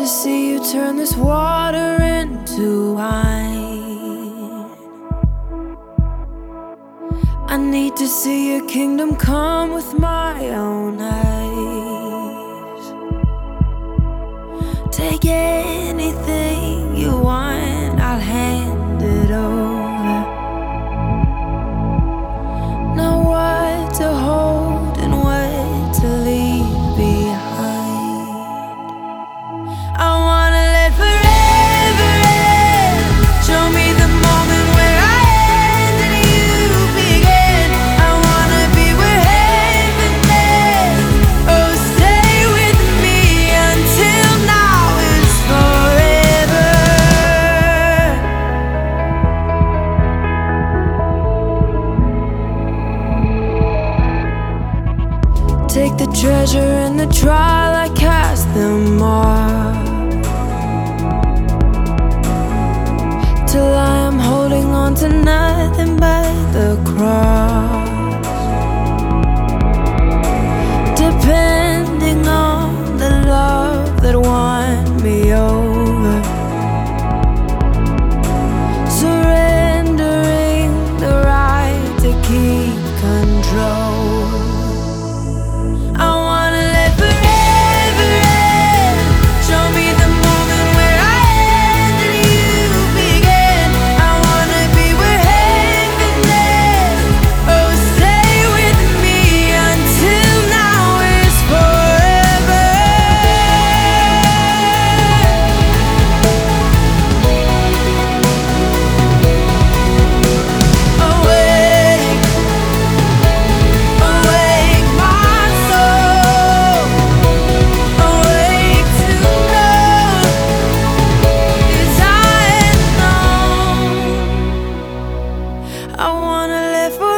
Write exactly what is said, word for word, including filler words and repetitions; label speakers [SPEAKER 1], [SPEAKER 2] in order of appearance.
[SPEAKER 1] to see you turn this water into wine. I need to see your kingdom come with my own eyes. Take anything you want, I'll hand it over. Know what to hold and what to leave behind. I wanna live forever and show me the moment where I end and you begin. I wanna be where heaven is. Oh, stay with me until now is forever. Take the treasure and the trial, I cast them off, till I am holding on to nothing but the cross. Depending on the love that won me over, surrendering the right to keep control. I wanna live forever and show me the moment where I end and you begin. I wanna be where heaven is. Oh, stay with me until now is forever. Awake, awake my soul, awake to know, 'cause I know I wanna live forever.